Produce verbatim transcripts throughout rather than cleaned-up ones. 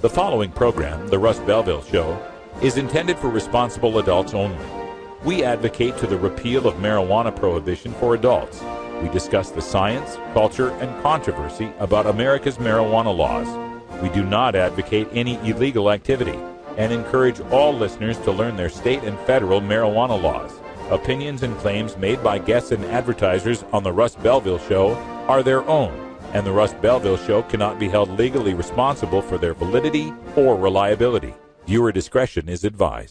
The following program, The Russ Belville Show, is intended for responsible adults only. We advocate to the repeal of marijuana prohibition for adults. We discuss the science, culture, and controversy about America's marijuana laws. We do not advocate any illegal activity and encourage all listeners to learn their state and federal marijuana laws. Opinions and claims made by guests and advertisers on The Russ Belville Show are their own, and The Russ Belville Show cannot be held legally responsible for their validity or reliability. Viewer discretion is advised.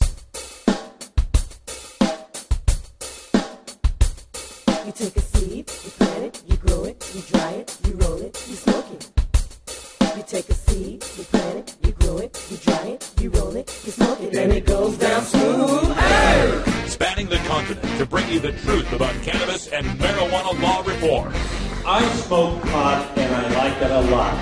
You take a seed, you plant it, you grow it, you dry it, you roll it, you smoke it. You take a seed, you plant it, you grow it, you dry it, you roll it, you smoke it, and it goes down smooth. Hey! Spanning the continent to bring you the truth about cannabis and marijuana law reform. I smoke pot and I like it a lot.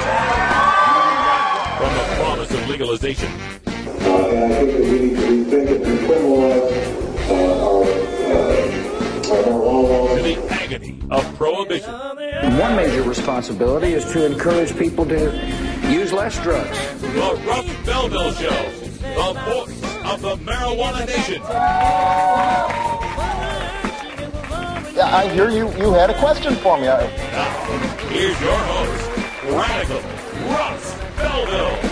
From the promise of legalization. Uh, and I think that we need to rethink it and criminalize uh, our, uh, our marijuana laws. To the agony of prohibition. One major responsibility is to encourage people to use less drugs. The Russ Belville Show, the voice of the marijuana nation. Yeah, I hear you. You had a question for me. I... Now, here's your host, Radical Russ Belville.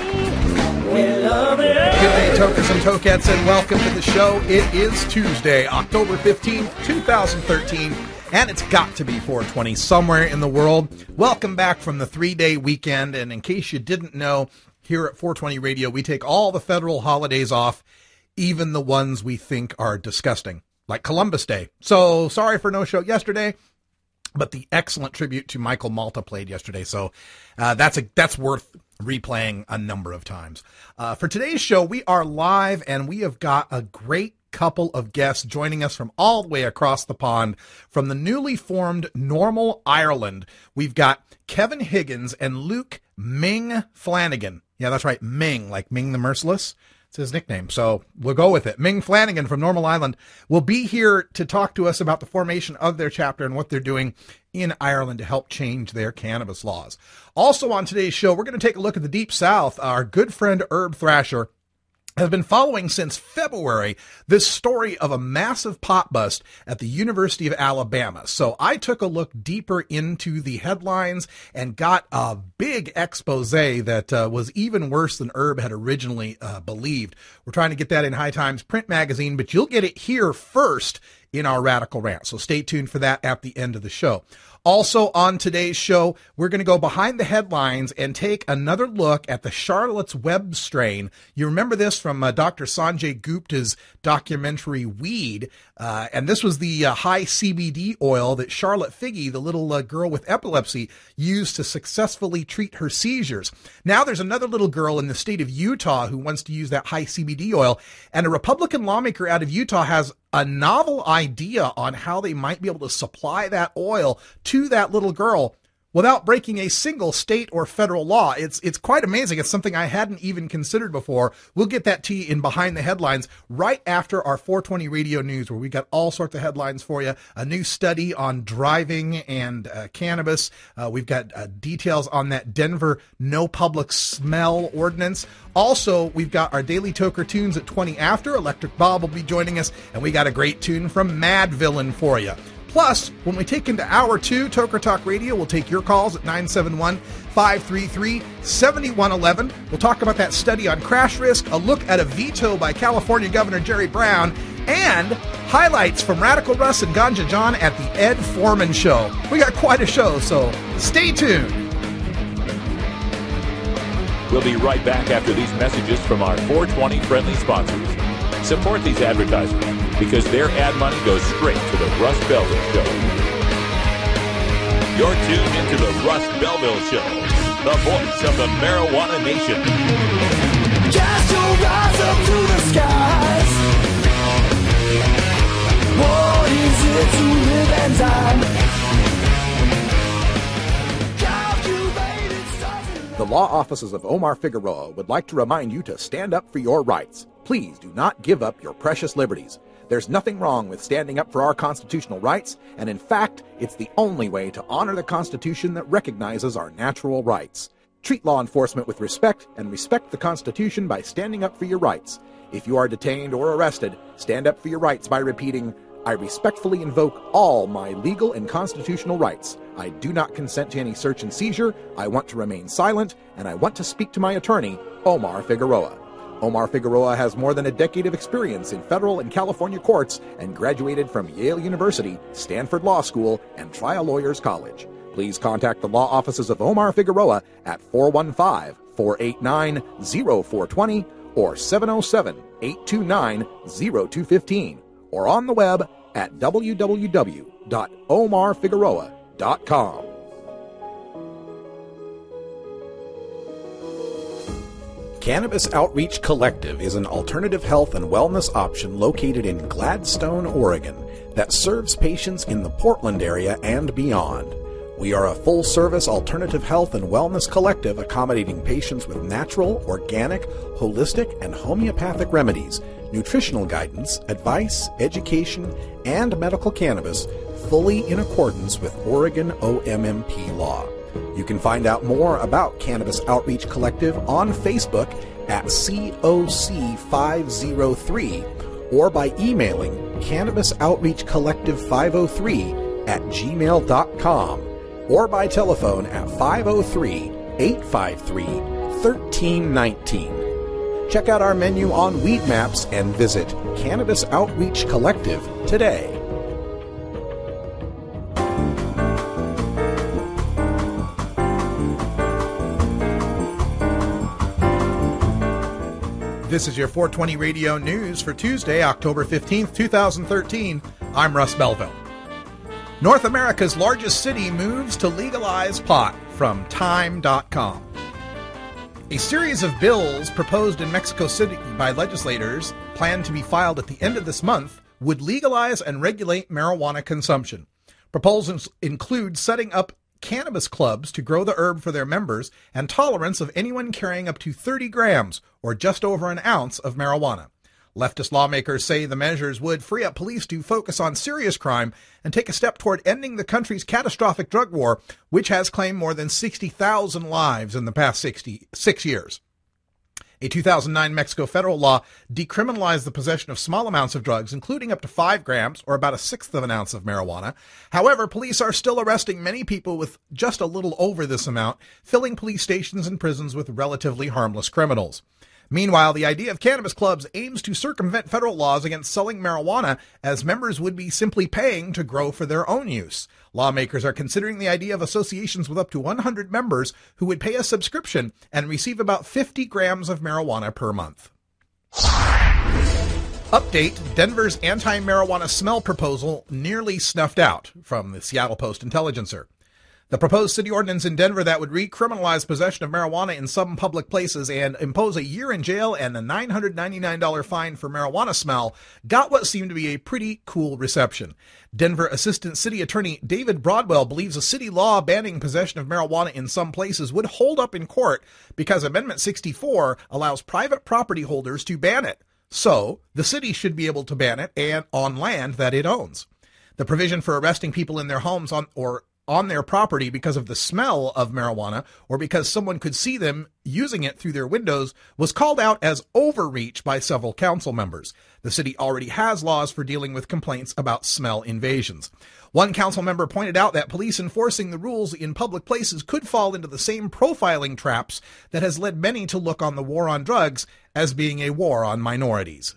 Good day, tokers and tokettes, and welcome to the show. It is Tuesday, October fifteenth, twenty thirteen, and it's got to be four twenty somewhere in the world. Welcome back from the three-day weekend, and in case you didn't know, here at four twenty Radio, we take all the federal holidays off, even the ones we think are disgusting, like Columbus Day. So, sorry for no show yesterday, but the excellent tribute to Michael Malta played yesterday, so uh, that's a that's worth replaying a number of times. Uh, for today's show, we are live, and we have got a great couple of guests joining us from all the way across the pond. From the newly formed Normal Ireland, we've got Kevin Higgins and Luke Ming Flanagan. Yeah, that's right, Ming, like Ming the Merciless. It's his nickname, so we'll go with it. Ming Flanagan from Normal Ireland will be here to talk to us about the formation of their chapter and what they're doing in Ireland to help change their cannabis laws. Also on today's show, we're going to take a look at the Deep South. Our good friend Herb Thrasher has been following since February this story of a massive pot bust at the University of Alabama. So I took a look deeper into the headlines and got a big expose that uh, was even worse than Herb had originally uh, believed. We're trying to get that in High Times print magazine, but you'll get it here first in our Radical Rant. So stay tuned for that at the end of the show. Also on today's show, we're going to go behind the headlines and take another look at the Charlotte's Web strain. You remember this from uh, Doctor Sanjay Gupta's documentary Weed, uh, and this was the uh, high C B D oil that Charlotte Figge, the little uh, girl with epilepsy, used to successfully treat her seizures. Now there's another little girl in the state of Utah who wants to use that high C B D oil, and a Republican lawmaker out of Utah has a novel idea on how they might be able to supply that oil to that little girl without breaking a single state or federal law. It's it's quite amazing. It's something I hadn't even considered before. We'll get that to you in Behind the Headlines right after our four twenty Radio News, where we got all sorts of headlines for you. A new study on driving and uh, cannabis. Uh, we've got uh, details on that Denver no public smell ordinance. Also, we've got our daily Toker tunes at twenty after. Electric Bob will be joining us, and we got a great tune from Mad Villain for you. Plus, when we take into hour two, Toker Talk Radio, we'll take your calls at nine seven one, five three three, seven one one one. We'll talk about that study on crash risk, a look at a veto by California Governor Jerry Brown, and highlights from Radical Russ and Ganja John at the Ed Foreman Show. We got quite a show, so stay tuned. We'll be right back after these messages from our four twenty friendly sponsors. Support these advertisers because their ad money goes straight to the Russ Belville Show. You're tuned into the Russ Belville Show, the voice of the marijuana nation. Cast your eyes up to the skies. What is it to live and die? The law offices of Omar Figueroa would like to remind you to stand up for your rights. Please do not give up your precious liberties. There's nothing wrong with standing up for our constitutional rights, and in fact, it's the only way to honor the Constitution that recognizes our natural rights. Treat law enforcement with respect and respect the Constitution by standing up for your rights. If you are detained or arrested, stand up for your rights by repeating, I respectfully invoke all my legal and constitutional rights. I do not consent to any search and seizure. I want to remain silent, and I want to speak to my attorney, Omar Figueroa. Omar Figueroa has more than a decade of experience in federal and California courts and graduated from Yale University, Stanford Law School, and Trial Lawyers College. Please contact the law offices of Omar Figueroa at four one five, four eight nine, zero four two zero or seven oh seven, eight two nine, zero two one five or on the web at w w w dot omar figueroa dot com. Cannabis Outreach Collective is an alternative health and wellness option located in Gladstone, Oregon, that serves patients in the Portland area and beyond. We are a full-service alternative health and wellness collective accommodating patients with natural, organic, holistic, and homeopathic remedies, nutritional guidance, advice, education, and medical cannabis, fully in accordance with Oregon O M M P law. You can find out more about Cannabis Outreach Collective on Facebook at C O C five oh three or by emailing Cannabis Outreach Collective five oh three at gmail dot com or by telephone at five oh three, eight five three, one three one nine. Check out our menu on Weed Maps and visit Cannabis Outreach Collective today. This is your four twenty Radio News for Tuesday, October fifteenth, twenty thirteen. I'm Russ Belville. North America's largest city moves to legalize pot, from time dot com. A series of bills proposed in Mexico City by legislators, planned to be filed at the end of this month, would legalize and regulate marijuana consumption. Proposals include setting up cannabis clubs to grow the herb for their members and tolerance of anyone carrying up to thirty grams, or just over an ounce, of marijuana. Leftist lawmakers say the measures would free up police to focus on serious crime and take a step toward ending the country's catastrophic drug war, which has claimed more than sixty thousand lives in the past sixty-six years. A two thousand nine Mexico federal law decriminalized the possession of small amounts of drugs, including up to five grams, or about a sixth of an ounce of marijuana. However, police are still arresting many people with just a little over this amount, filling police stations and prisons with relatively harmless criminals. Meanwhile, the idea of cannabis clubs aims to circumvent federal laws against selling marijuana, as members would be simply paying to grow for their own use. Lawmakers are considering the idea of associations with up to one hundred members who would pay a subscription and receive about fifty grams of marijuana per month. Update: Denver's anti-marijuana smell proposal nearly snuffed out, from the Seattle Post-Intelligencer. The proposed city ordinance in Denver that would recriminalize possession of marijuana in some public places and impose a year in jail and a nine hundred ninety-nine dollars fine for marijuana smell got what seemed to be a pretty cool reception. Denver Assistant City Attorney David Broadwell believes a city law banning possession of marijuana in some places would hold up in court because Amendment sixty-four allows private property holders to ban it. So, the city should be able to ban it and on land that it owns. The provision for arresting people in their homes on or on their property because of the smell of marijuana or because someone could see them using it through their windows was called out as overreach by several council members. The city already has laws for dealing with complaints about smell invasions. One council member pointed out that police enforcing the rules in public places could fall into the same profiling traps that has led many to look on the war on drugs as being a war on minorities.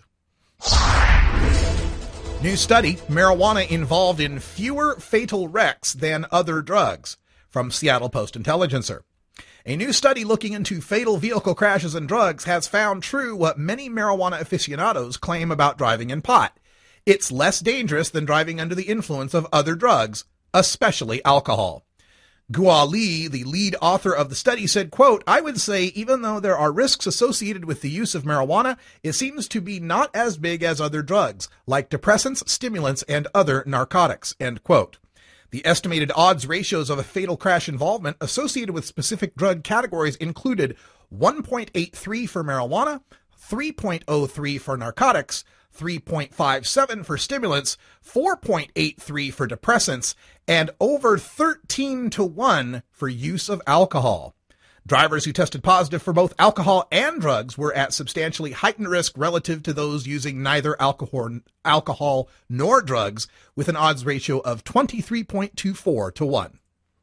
New study: marijuana involved in fewer fatal wrecks than other drugs, from Seattle Post-Intelligencer. A new study looking into fatal vehicle crashes and drugs has found true what many marijuana aficionados claim about driving in pot. It's less dangerous than driving under the influence of other drugs, especially alcohol. Guo Li, the lead author of the study, said, quote, "I would say even though there are risks associated with the use of marijuana, it seems to be not as big as other drugs, like depressants, stimulants, and other narcotics," end quote. The estimated odds ratios of a fatal crash involvement associated with specific drug categories included one point eight three for marijuana, three point oh three for narcotics, three point five seven for stimulants, four point eight three for depressants, and over thirteen to one for use of alcohol. Drivers who tested positive for both alcohol and drugs were at substantially heightened risk relative to those using neither alcohol, alcohol nor drugs, with an odds ratio of twenty-three point two four to one.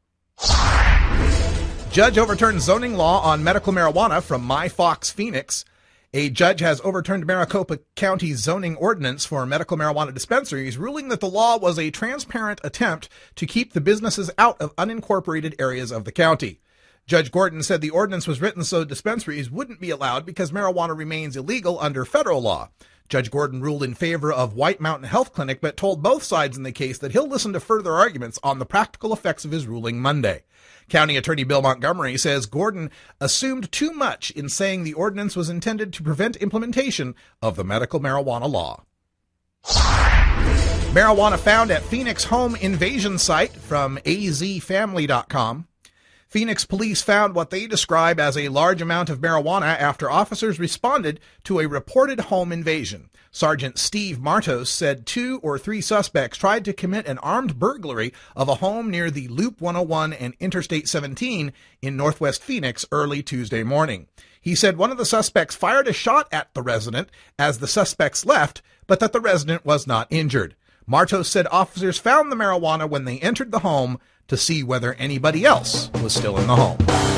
Judge overturned zoning law on medical marijuana from MyFox Phoenix. A judge has overturned Maricopa County's zoning ordinance for medical marijuana dispensaries, ruling that the law was a transparent attempt to keep the businesses out of unincorporated areas of the county. Judge Gordon said the ordinance was written so dispensaries wouldn't be allowed because marijuana remains illegal under federal law. Judge Gordon ruled in favor of White Mountain Health Clinic, but told both sides in the case that he'll listen to further arguments on the practical effects of his ruling Monday. County Attorney Bill Montgomery says Gordon assumed too much in saying the ordinance was intended to prevent implementation of the medical marijuana law. Marijuana found at Phoenix home invasion site from A Z family dot com. Phoenix police found what they describe as a large amount of marijuana after officers responded to a reported home invasion. Sergeant Steve Martos said two or three suspects tried to commit an armed burglary of a home near the Loop one oh one and Interstate seventeen in Northwest Phoenix early Tuesday morning. He said one of the suspects fired a shot at the resident as the suspects left, but that the resident was not injured. Martos said officers found the marijuana when they entered the home to see whether anybody else was still in the home.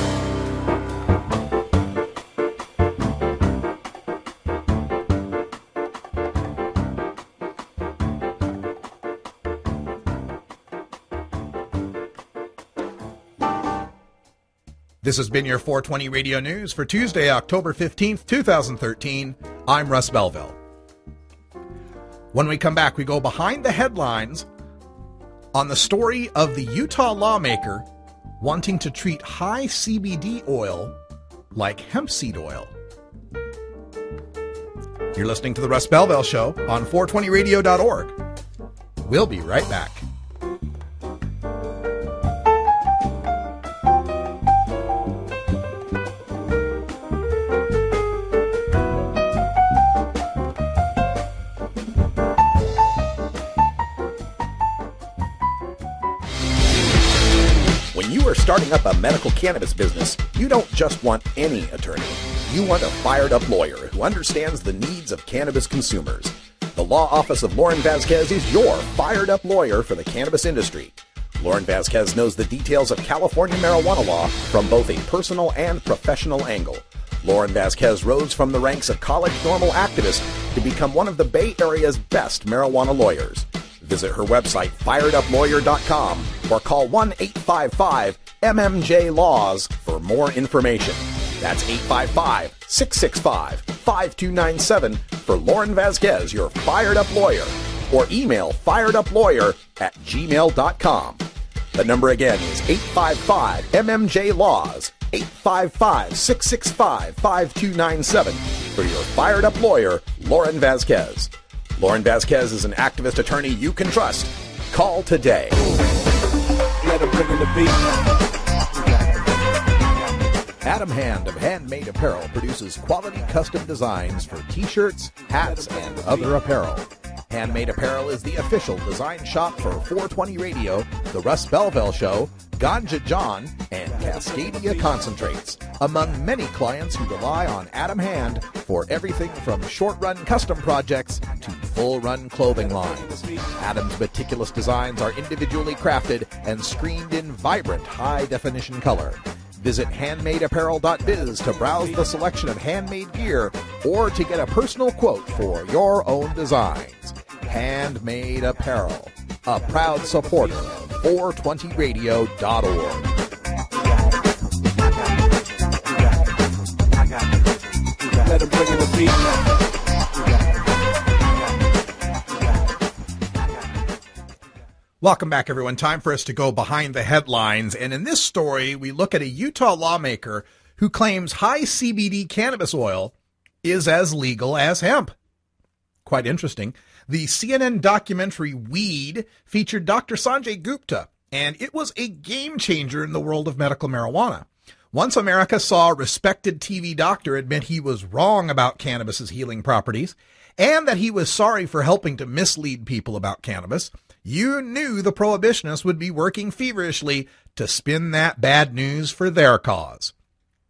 This has been your four twenty Radio News for Tuesday, October fifteenth, twenty thirteen. I'm Russ Belville. When we come back, we go behind the headlines on the story of the Utah lawmaker wanting to treat high C B D oil like hemp seed oil. You're listening to The Russ Belville Show on four twenty radio dot org. We'll be right back. Starting up a medical cannabis business, you don't just want any attorney. You want a fired-up lawyer who understands the needs of cannabis consumers. The law office of Lauren Vasquez is your fired-up lawyer for the cannabis industry. Lauren Vasquez knows the details of California marijuana law from both a personal and professional angle. Lauren Vasquez rose from the ranks of college normal activist to become one of the Bay Area's best marijuana lawyers. Visit her website, fired up lawyer dot com, or call one eight five five M M J Laws for more information. That's eight five five, six six five, five two nine seven for Lauren Vasquez, your fired-up lawyer, or email fired up lawyer at gmail dot com. The number again is eight five five M M J Laws, eight five five, six six five, five two nine seven for your fired-up lawyer, Lauren Vasquez. Lauren Vasquez is an activist attorney you can trust. Call today. Let him bring in the beat. Adam Hand of Handmade Apparel produces quality custom designs for t-shirts, hats, and other apparel. Handmade Apparel is the official design shop for four twenty Radio, The Russ Belville Show, Ganja John, and Cascadia Concentrates, among many clients who rely on Adam Hand for everything from short-run custom projects to full-run clothing lines. Adam's meticulous designs are individually crafted and screened in vibrant high-definition color. Visit handmade apparel dot biz to browse the selection of handmade gear or to get a personal quote for your own designs. Handmade Apparel, a proud supporter of four twenty radio dot org. Let him bring in the beat. Welcome back, everyone. Time for us to go behind the headlines. And in this story, we look at a Utah lawmaker who claims high C B D cannabis oil is as legal as hemp. Quite interesting. The C N N documentary Weed featured Doctor Sanjay Gupta, and it was a game changer in the world of medical marijuana. Once America saw a respected T V doctor admit he was wrong about cannabis's healing properties and that he was sorry for helping to mislead people about cannabis, you knew the prohibitionists would be working feverishly to spin that bad news for their cause.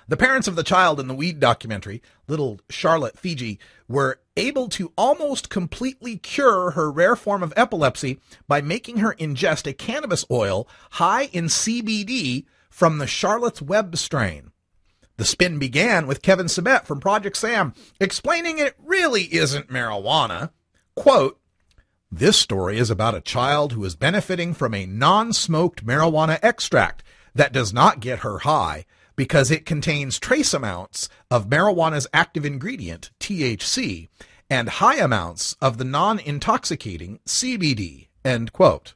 The parents of the child in the weed documentary, little Charlotte Figi, were able to almost completely cure her rare form of epilepsy by making her ingest a cannabis oil high in C B D from the Charlotte's Web strain. The spin began with Kevin Sabet from Project Sam explaining it really isn't marijuana. Quote, "This story is about a child who is benefiting from a non-smoked marijuana extract that does not get her high because it contains trace amounts of marijuana's active ingredient, T H C, and high amounts of the non-intoxicating C B D." End quote.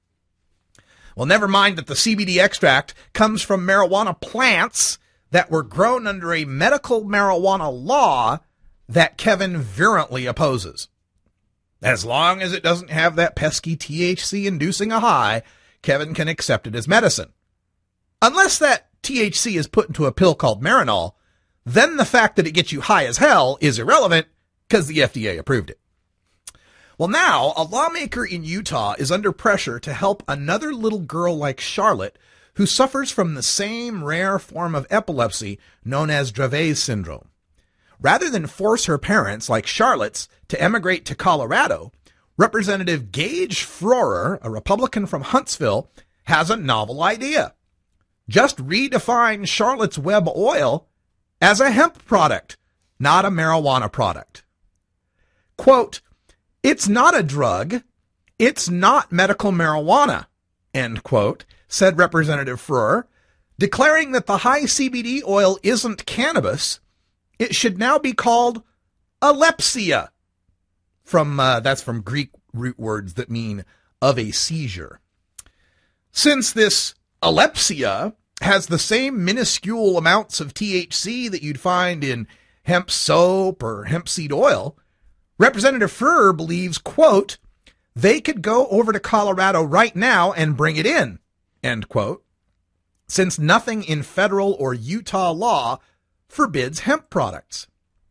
Well, never mind that the C B D extract comes from marijuana plants that were grown under a medical marijuana law that Kevin virulently opposes. As long as it doesn't have that pesky T H C inducing a high, Kevin can accept it as medicine. Unless that T H C is put into a pill called Marinol, then the fact that it gets you high as hell is irrelevant because the F D A approved it. Well, now a lawmaker in Utah is under pressure to help another little girl like Charlotte who suffers from the same rare form of epilepsy known as Dravet syndrome. Rather than force her parents, like Charlotte's, to emigrate to Colorado, Representative Gage Froehrer, a Republican from Huntsville, has a novel idea. Just redefine Charlotte's Web oil as a hemp product, not a marijuana product. Quote, "It's not a drug. It's not medical marijuana," end quote, said Representative Froehrer, declaring that the high C B D oil isn't cannabis. It should now be called alepsia. From uh, that's from Greek root words that mean of a seizure. Since this alepsia has the same minuscule amounts of T H C that you'd find in hemp soap or hemp seed oil, Representative Froehrer believes, quote, "They could go over to Colorado right now and bring it in," end quote, since nothing in federal or Utah law forbids hemp products.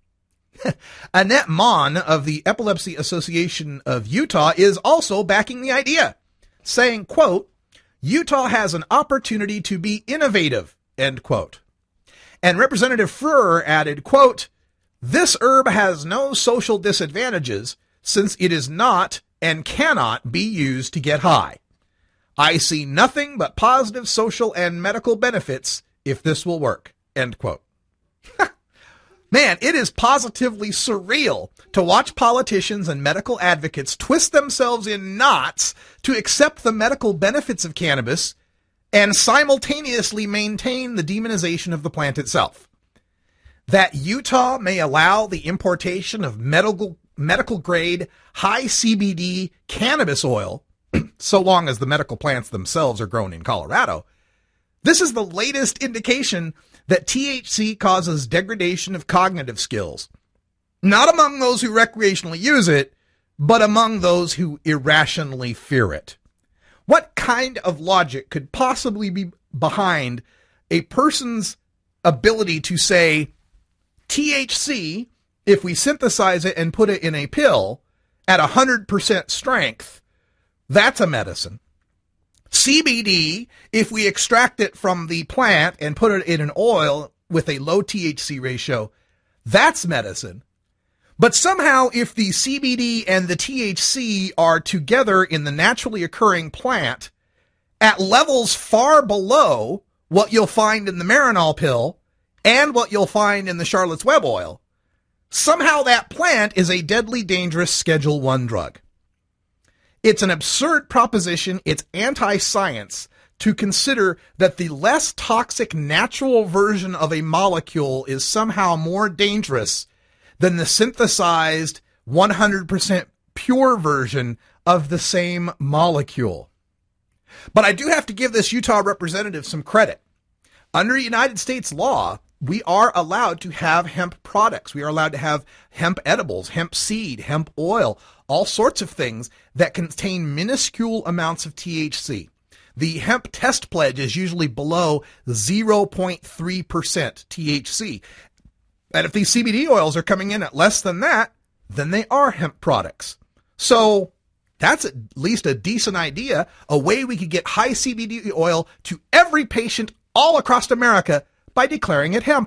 Annette Mon of the Epilepsy Association of Utah is also backing the idea, saying, quote, "Utah has an opportunity to be innovative," end quote. And Representative Froehrer added, quote, "This herb has no social disadvantages since it is not and cannot be used to get high. I see nothing but positive social and medical benefits if this will work," end quote. Man, it is positively surreal to watch politicians and medical advocates twist themselves in knots to accept the medical benefits of cannabis and simultaneously maintain the demonization of the plant itself. That Utah may allow the importation of medical medical grade high C B D cannabis oil, so long as the medical plants themselves are grown in Colorado, this is the latest indication that T H C causes degradation of cognitive skills, not among those who recreationally use it, but among those who irrationally fear it. What kind of logic could possibly be behind a person's ability to say T H C, if we synthesize it and put it in a pill at one hundred percent strength, that's a medicine. C B D, if we extract it from the plant and put it in an oil with a low T H C ratio, that's medicine. But somehow, if the C B D and the T H C are together in the naturally occurring plant at levels far below what you'll find in the Marinol pill and what you'll find in the Charlotte's Web oil, somehow that plant is a deadly dangerous Schedule one drug. It's an absurd proposition. It's anti-science to consider that the less toxic natural version of a molecule is somehow more dangerous than the synthesized one hundred percent pure version of the same molecule. But I do have to give this Utah representative some credit. Under United States law, we are allowed to have hemp products. We are allowed to have hemp edibles, hemp seed, hemp oil, all sorts of things that contain minuscule amounts of T H C. The hemp test pledge is usually below zero point three percent T H C. And if these C B D oils are coming in at less than that, then they are hemp products. So that's at least a decent idea, a way we could get high C B D oil to every patient all across America by declaring it hemp.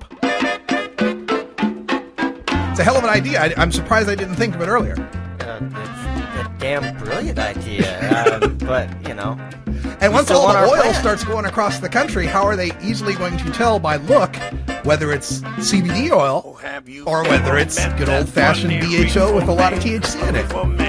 It's a hell of an idea. I, I'm surprised I didn't think of it earlier. Uh, it's a damn brilliant idea, um, but, you know. And once all the oil starts going across the country, how are they easily going to tell by look whether it's C B D oil or whether it's good old-fashioned D H O with a lot of T H C in it?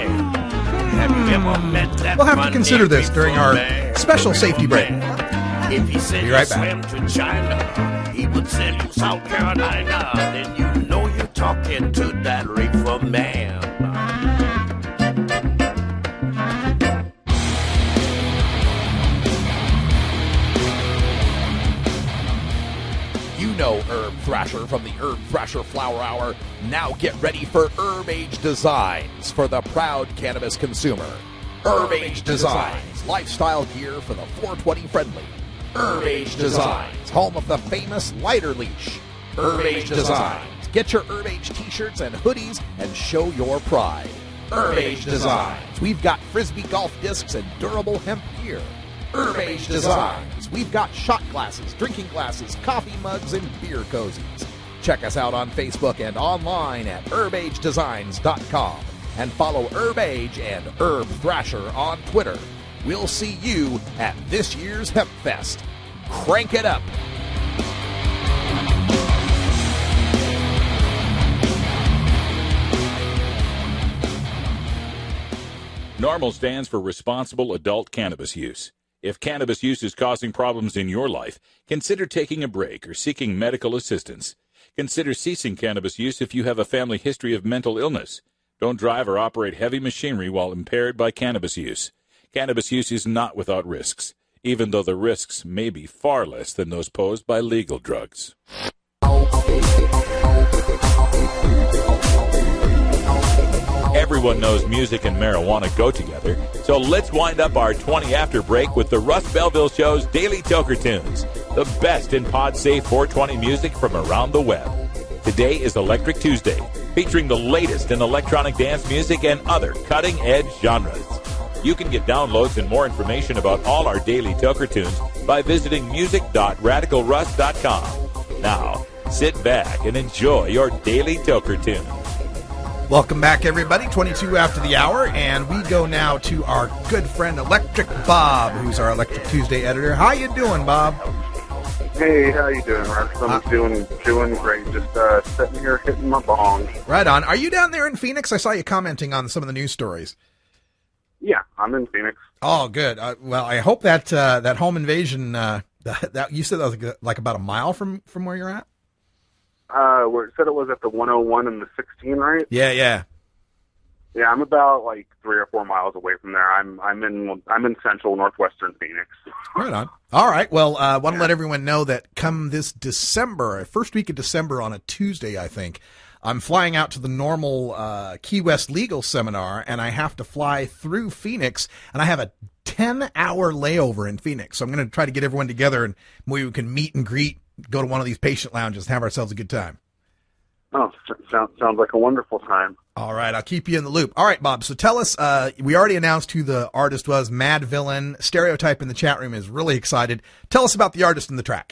We'll have to consider this during our special safety break. If he said Be right he swam back. to China, he would send you South Carolina. Then you know you're talking to that reefer man. You know Herb Thrasher from the Herb Thrasher Flower Hour. Now get ready for Herb Age Designs for the proud cannabis consumer. Herb Age Designs, lifestyle gear for the four twenty friendly. Herb Age Designs, home of the famous lighter leash. Herb Age Designs, get your Herb Age t-shirts and hoodies and show your pride. Herb Age Designs, we've got Frisbee golf discs and durable hemp gear. Herb Age Designs, we've got shot glasses, drinking glasses, coffee mugs, and beer cozies. Check us out on Facebook and online at herb age designs dot com. And follow Herb Age and Herb Thrasher on Twitter. We'll see you at this year's Hemp Fest. Crank it up. NORML stands for Responsible Adult Cannabis Use. If cannabis use is causing problems in your life, consider taking a break or seeking medical assistance. Consider ceasing cannabis use if you have a family history of mental illness. Don't drive or operate heavy machinery while impaired by cannabis use. Cannabis use is not without risks, even though the risks may be far less than those posed by legal drugs. Everyone knows music and marijuana go together, so let's wind up our twenty after break with the Russ Belville Show's Daily Toker Tunes, the best in pod-safe four twenty music from around the web. Today is Electric Tuesday, featuring the latest in electronic dance music and other cutting-edge genres. You can get downloads and more information about all our Daily Toker Tunes by visiting music dot radical russ dot com. Now, sit back and enjoy your Daily Toker Tune. Welcome back, everybody. twenty-two after the hour, and we go now to our good friend Electric Bob, who's our Electric Tuesday editor. How you doing, Bob? Hey, how you doing, Russ? I'm uh, doing doing great. Just uh, sitting here hitting my bong. Right on. Are you down there in Phoenix? I saw you commenting on some of the news stories. Yeah, I'm in Phoenix. Oh, good. Uh, well, I hope that uh, that home invasion. Uh, that, that you said that was like, like about a mile from, from where you're at. Uh, where it said it was at the one oh one and the sixteen, right? Yeah, yeah. Yeah, I'm about like three or four miles away from there. I'm I'm in I'm in central northwestern Phoenix. Right on. All right. Well, I uh, want to yeah. let everyone know that come this December, first week of December on a Tuesday, I think, I'm flying out to the NORML uh, Key West Legal Seminar, and I have to fly through Phoenix, and I have a ten-hour layover in Phoenix. So I'm going to try to get everyone together, and maybe we can meet and greet, go to one of these patient lounges, and have ourselves a good time. Oh, sounds sounds like a wonderful time. All right, I'll keep you in the loop. All right, Bob, so tell us, uh, we already announced who the artist was, Mad Villain. Stereotype in the chat room is really excited. Tell us about the artist and the track.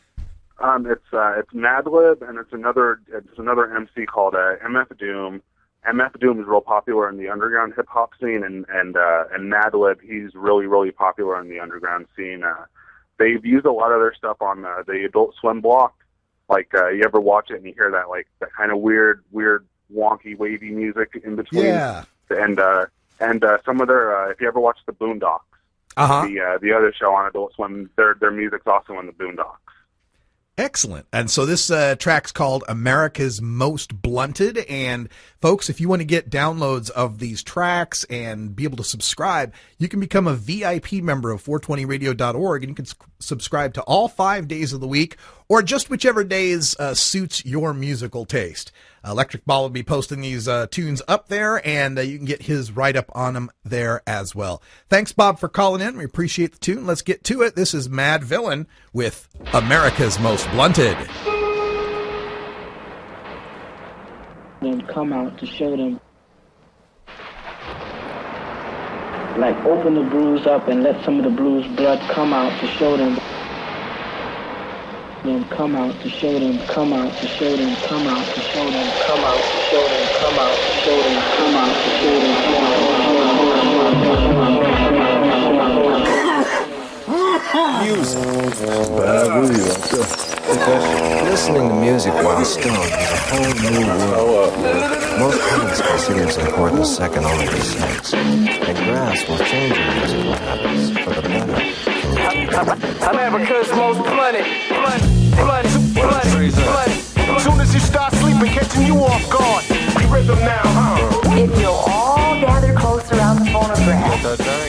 Um, it's uh, it's Madlib, and it's another it's another M C called uh, M F Doom. M F Doom is real popular in the underground hip hop scene, and and uh, and Madlib, he's really really popular in the underground scene. Uh, they've used a lot of their stuff on uh, the Adult Swim block. Like uh, you ever watch it and you hear that like that kind of weird weird wonky wavy music in between. Yeah. And uh, and uh, some of their uh, if you ever watch the Boondocks, uh-huh. the uh, the other show on Adult Swim, their their music's also in the Boondocks. Excellent. And so this uh, track's called America's Most Blunted. And folks, if you want to get downloads of these tracks and be able to subscribe, you can become a V I P member of four twenty radio dot org, and you can s- subscribe to all five days of the week or just whichever days uh, suits your musical taste. Uh, Electric Ball will be posting these uh, tunes up there, and uh, you can get his write-up on them there as well. Thanks, Bob, for calling in. We appreciate the tune. Let's get to it. This is Mad Villain with America's Most Blunted. Them come out to show them. Like open the bruise up and let some of the bruised blood come out to show them. them, come out to show them, come out to show them, come out to show them, come out to show them, come out to show them, come out to show them, come out Music. Listening to music while stoned is a whole new world. Most poets consider its importance second only to sex. And grass will change your music what happens for the better. I'm Africa's most blunted, blunt, blunt, blunt, blunt. Soon as you start sleeping, catching you off guard. We rhythm now, huh? If you'll all gather close around the phonograph.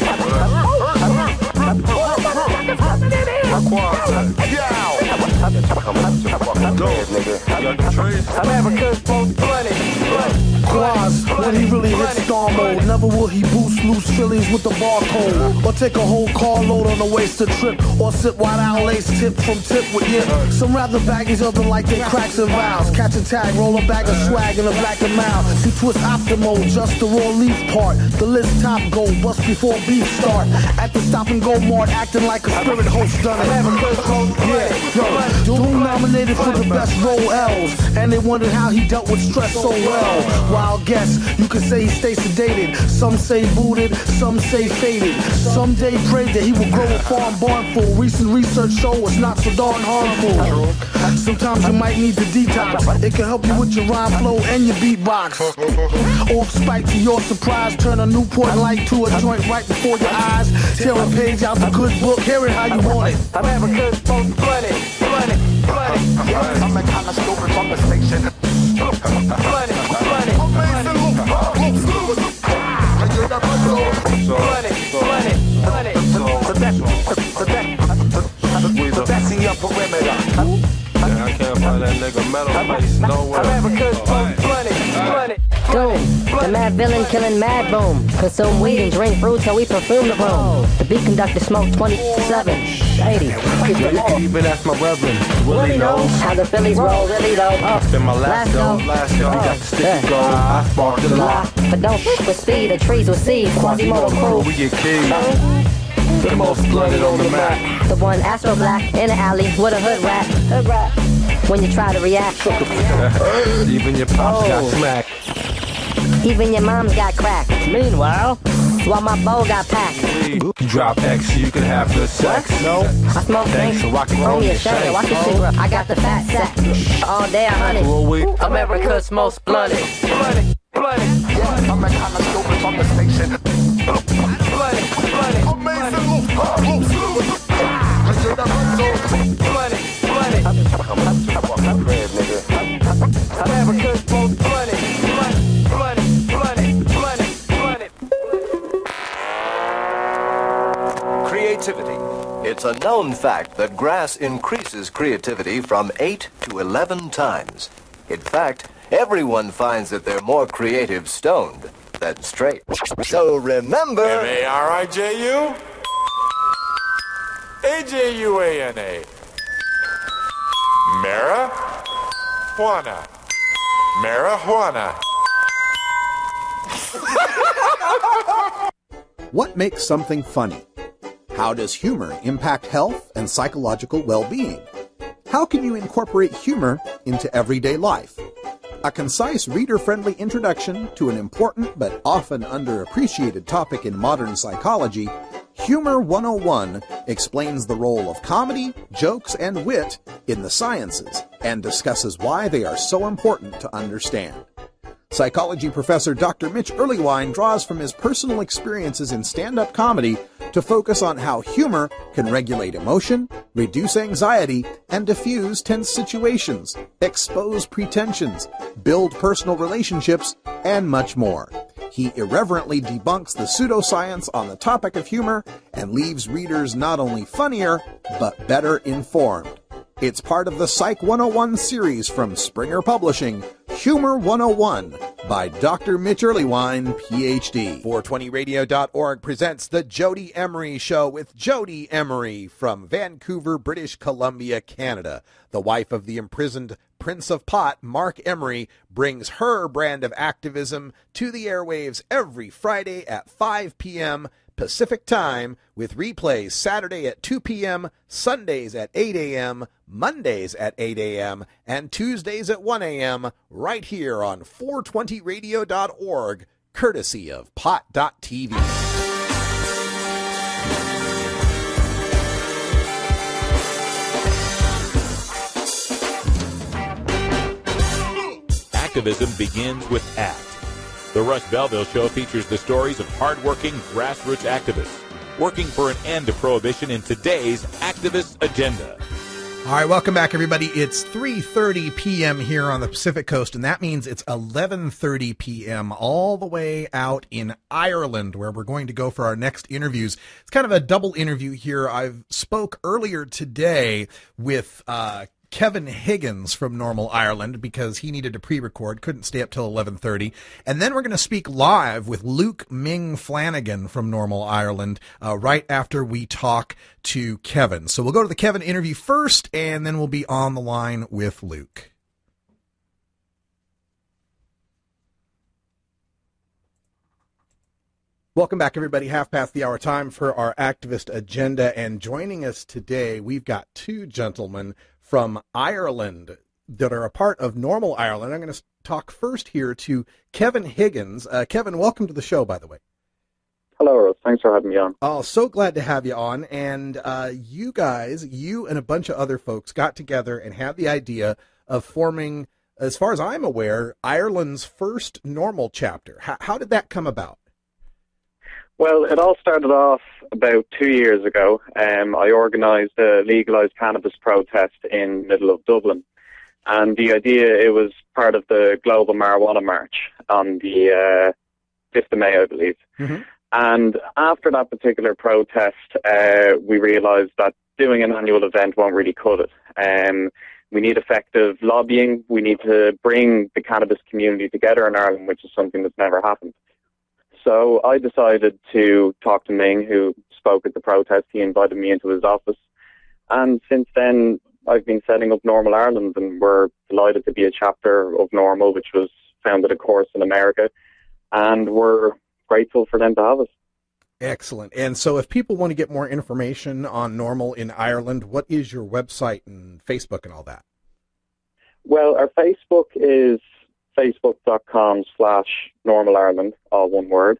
I'm Africa's most blunted, blunt. Quaz, when he really hits star mode, never will he boost loose Phillies with the barcode, or take a whole carload on a wasted trip, or sit wide out lace tip from tip with yip. Some rather baggies, other like they cracks and vows. Catch a tag, roll a bag of swag in a black and mouth. See twist optimal, just the raw leaf part. The list top go, bust before beef start. At the stop and go mart, acting like a spirit host done it. Yeah, yo, Doom nominated for the best role L's, and they wondered how he dealt with stress so well. Wild guess, you could say he stays sedated. Some say booted, some say faded. Some day prayed that he will grow a farm barn full. Recent research show it's not so darn harmful. Sometimes you might need the detox. It can help you with your rhyme flow and your beatbox. Or spike to your surprise, turn a Newport light to a joint right before your eyes. Tear a page out the good book, hear it how you want it. I'm Africa's most blunted, blunted, blunted. Yeah, I'm a kind of stupid from the station. Blunted, blunted, blunted. Blunted, blunted, blunted. Protecting your perimeter. I can't find that nigga metal face nowhere. I'm Africa's most blunted, blunted. Doom, the mad villain killing mad boom. Consume weed and drink fruit till we perfume the room. The beat conductor smoke twenty-seven, eighty. Even ask my reverend. Willie knows how the Phillies roll, really though. Oh, Spin my last dough, last dough. He got the sticky gold. I sparked the lot. But don't shoot with speed, the trees will see. Quasimodo crew. We get keys. The most blooded on the map. The one Astro Black in the alley with a hood rat. Hood rat. When you try to react. Even your pops oh. got smacked. Even your mom's got cracked. Meanwhile, while my bow got packed. You drop X, you can have the sex. What? No, I smoke Thanks, so I can roll me a shake. Watch your shit. I got the fat sack. All day I hunt it. America's most blunted. Blunted, blunted. Yeah, I'm a kind of stupid from the station. Blunted, blunted. Amazing loop, loop, loop. Blunted, blunted. America's most blunted. Blunted, blunted, blunted, blunted. Creativity. It's a known fact that grass increases creativity from eight to eleven times. In fact, everyone finds that they're more creative stoned than straight. So remember... M A R I J U A J U A N A Marijuana. Marijuana. What makes something funny? How does humor impact health and psychological well-being? How can you incorporate humor into everyday life? A concise, reader-friendly introduction to an important but often underappreciated topic in modern psychology, Humor one oh one explains the role of comedy, jokes, and wit in the sciences and discusses why they are so important to understand. Psychology professor Doctor Mitch Earleywine draws from his personal experiences in stand-up comedy to focus on how humor can regulate emotion, reduce anxiety, and diffuse tense situations, expose pretensions, build personal relationships, and much more. He irreverently debunks the pseudoscience on the topic of humor and leaves readers not only funnier, but better informed. It's part of the Psych one oh one series from Springer Publishing, Humor one oh one, by Doctor Mitch Earleywine, P H D. four twenty radio dot org presents The Jody Emery Show with Jody Emery from Vancouver, British Columbia, Canada. The wife of the imprisoned Prince of Pot, Mark Emery, brings her brand of activism to the airwaves every Friday at five p.m. Pacific Time, with replays Saturday at two p.m., Sundays at eight a.m., Mondays at eight a.m., and Tuesdays at one a.m., right here on four twenty radio dot org, courtesy of pot dot t v. Activism begins with ACT. The Russ Belville Show features the stories of hardworking grassroots activists working for an end to prohibition in today's activist agenda. All right, welcome back, everybody. It's three thirty p.m. here on the Pacific Coast, and that means it's eleven thirty p.m. all the way out in Ireland, where we're going to go for our next interviews. It's kind of a double interview here. I spoke earlier today with uh Kevin Higgins from Normal Ireland because he needed to pre-record, couldn't stay up till eleven thirty. And then we're going to speak live with Luke Ming Flanagan from Normal Ireland uh, right after we talk to Kevin. So we'll go to the Kevin interview first, and then we'll be on the line with Luke. Welcome back, everybody. Half past the hour time for our activist agenda. And joining us today, we've got two gentlemen from Ireland that are a part of Normal Ireland. I'm going to talk first here to Kevin Higgins. Uh, Kevin, welcome to the show, by the way. Hello, Russ. Thanks for having me on. Oh, so glad to have you on. And uh, you guys, you and a bunch of other folks got together and had the idea of forming, as far as I'm aware, Ireland's first Normal chapter. How, how did that come about? Well, it all started off about two years ago. Um, I organised a legalised cannabis protest in the middle of Dublin. And the idea, it was part of the Global Marijuana March on the uh, fifth of May, I believe. Mm-hmm. And after that particular protest, uh, we realised that doing an annual event won't really cut it. Um, we need effective lobbying. We need to bring the cannabis community together in Ireland, which is something that's never happened. So I decided to talk to Ming, who spoke at the protest. He invited me into his office. And since then, I've been setting up Normal Ireland, and we're delighted to be a chapter of Normal, which was founded, of course, in America. And we're grateful for them to have us. Excellent. And so if people want to get more information on Normal in Ireland, what is your website and Facebook and all that? Well, our Facebook is facebook.com slash Normal Ireland, all one word.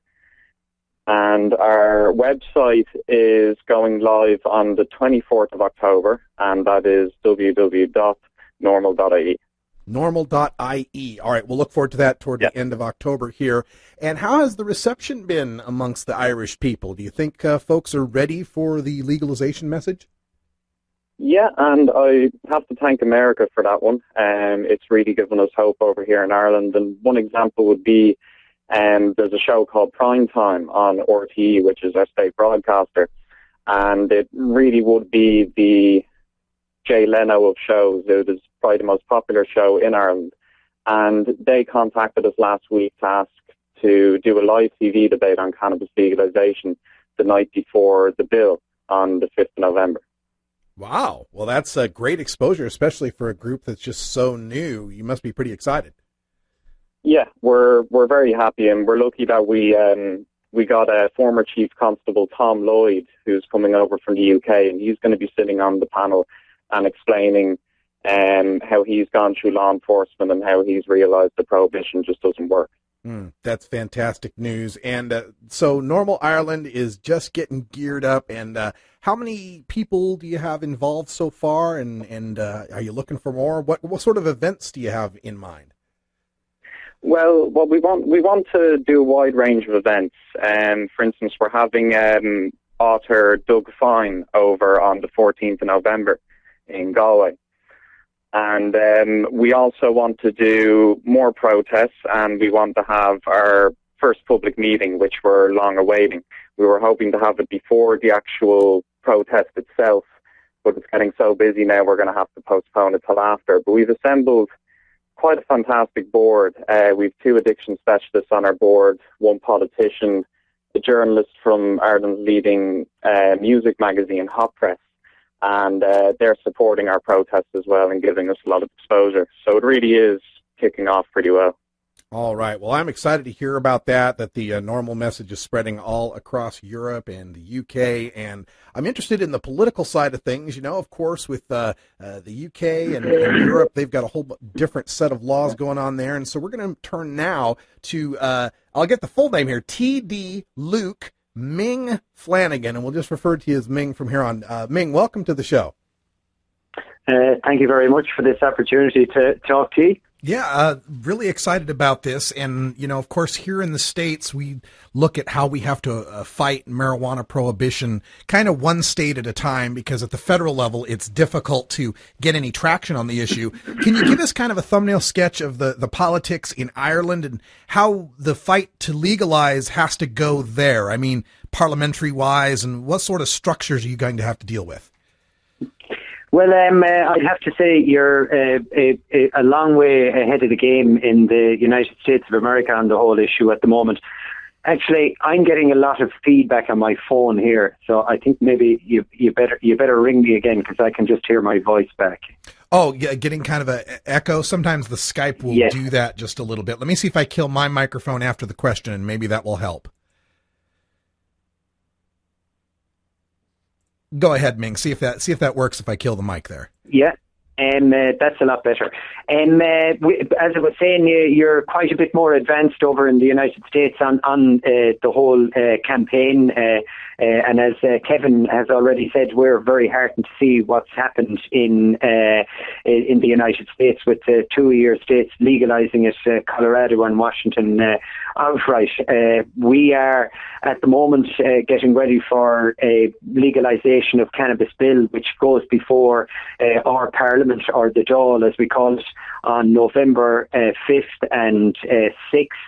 And our website is going live on the twenty-fourth of October, and that is w w w dot normal dot i e. normal dot i e. All right, we'll look forward to that toward yep. the end of October here. And how has the reception been amongst the Irish people? Do you think uh, folks are ready for the legalization message? Yeah, and I have to thank America for that one. Um, it's really given us hope over here in Ireland. And one example would be um, there's a show called Prime Time on R T E, which is our state broadcaster. And it really would be the Jay Leno of shows. It was probably the most popular show in Ireland. And they contacted us last week to ask to do a live T V debate on cannabis legalization the night before the bill on the fifth of November. Wow. Well, that's a great exposure, especially for a group that's just so new. You must be pretty excited. Yeah, we're we're very happy, and we're lucky that we um, we got a former Chief Constable, Tom Lloyd, who's coming over from the U K, and he's going to be sitting on the panel and explaining um, how he's gone through law enforcement and how he's realised the prohibition just doesn't work. Mm, that's fantastic news. And uh, so Normal Ireland is just getting geared up. And uh, how many people do you have involved so far? And, and uh, are you looking for more? What, what sort of events do you have in mind? Well, well, we want we want to do a wide range of events. Um, for instance, we're having um, author Doug Fine over on the fourteenth of November in Galway. And um, we also want to do more protests, and we want to have our first public meeting, which we're long awaiting. We were hoping to have it before the actual protest itself, but it's getting so busy now we're going to have to postpone it till after. But we've assembled quite a fantastic board. Uh, we've two addiction specialists on our board, one politician, a journalist from Ireland's leading uh, music magazine, Hot Press. And uh, they're supporting our protests as well and giving us a lot of exposure. So it really is kicking off pretty well. All right. Well, I'm excited to hear about that, that the uh, NORML message is spreading all across Europe and the U K. And I'm interested in the political side of things. You know, of course, with uh, uh, the U K and, and Europe, they've got a whole different set of laws going on there. And so we're going to turn now to, uh, I'll get the full name here, T D Luke Ming Flanagan. And we'll just refer to you as Ming from here on. Uh, Ming, welcome to the show. Uh, thank you very much for this opportunity to talk to you. Yeah, uh, really excited about this. And, you know, of course, here in the States, we look at how we have to uh, fight marijuana prohibition kind of one state at a time, because at the federal level, it's difficult to get any traction on the issue. Can you give us kind of a thumbnail sketch of the, the politics in Ireland and how the fight to legalize has to go there? I mean, parliamentary wise, and what sort of structures are you going to have to deal with? Well, um, uh, I'd have to say you're uh, a, a, a long way ahead of the game in the United States of America on the whole issue at the moment. Actually, I'm getting a lot of feedback on my phone here, so I think maybe you you better you better ring me again, because I can just hear my voice back. Oh, yeah, getting kind of a echo. Sometimes the Skype will yes. do that just a little bit. Let me see if I kill my microphone after the question, and maybe that will help. Go ahead, Ming. See if that see if that works. If I kill the mic there. Yeah, and um, uh, that's a lot better. And um, uh, we, as I was saying, uh, you're quite a bit more advanced over in the United States on on uh, the whole uh, campaign. Uh, uh, and as uh, Kevin has already said, we're very heartened to see what's happened in uh, in the United States with uh, two of your states legalizing it, uh, Colorado and Washington uh, outright. Uh, we are at the moment uh, getting ready for a legalization of cannabis bill, which goes before uh, our Parliament, or the Dáil as we call it, on November uh, fifth and uh, sixth.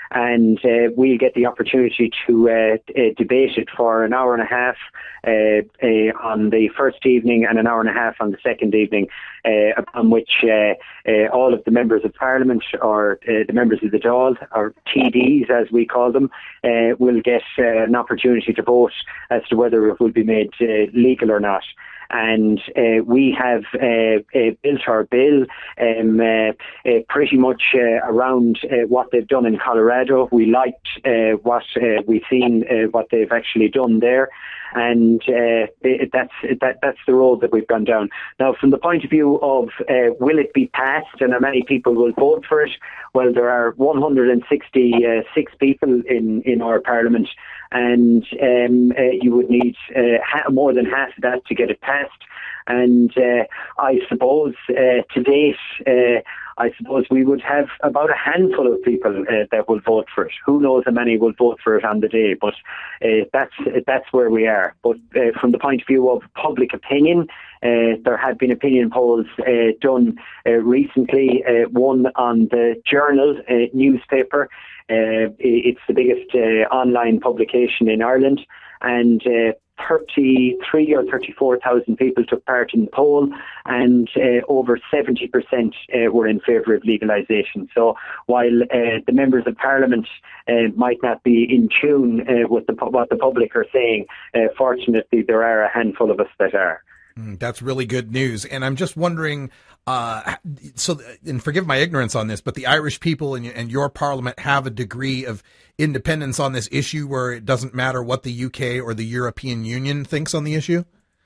And uh, we'll get the opportunity to uh, uh, debate it for an hour and a half uh, uh, on the first evening and an hour and a half on the second evening, uh, upon which uh, uh, all of the members of Parliament, or uh, the members of the Dáil, or T Ds as we call them, uh, will get uh, an opportunity to vote as to whether it will be made uh, legal or not. And uh, we have uh, uh, built our bill um, uh, uh, pretty much uh, around uh, what they've done in Colorado. We liked uh, what uh, we've seen, uh, what they've actually done there. And uh, it, that's that, that's the road that we've gone down. Now, from the point of view of uh, will it be passed and how many people will vote for it, well, there are one hundred sixty-six people in, in our Parliament, and um, uh, you would need uh, ha- more than half of that to get it passed. And uh, I suppose uh, to date, uh, I suppose we would have about a handful of people uh, that will vote for it. Who knows how many will vote for it on the day, but uh, that's that's where we are. But uh, from the point of view of public opinion, uh, there have been opinion polls uh, done uh, recently, uh, one on the Journal uh, newspaper. Uh, it's the biggest uh, online publication in Ireland, and uh, thirty-three or thirty-four thousand people took part in the poll, and uh, over seventy percent uh, were in favour of legalisation. So while uh, the members of Parliament uh, might not be in tune uh, with the, what the public are saying, uh, fortunately there are a handful of us that are. Mm, that's really good news. And I'm just wondering, uh, so, and forgive my ignorance on this, but the Irish people and, and your Parliament have a degree of independence on this issue where it doesn't matter what the U K or the European Union thinks on the issue?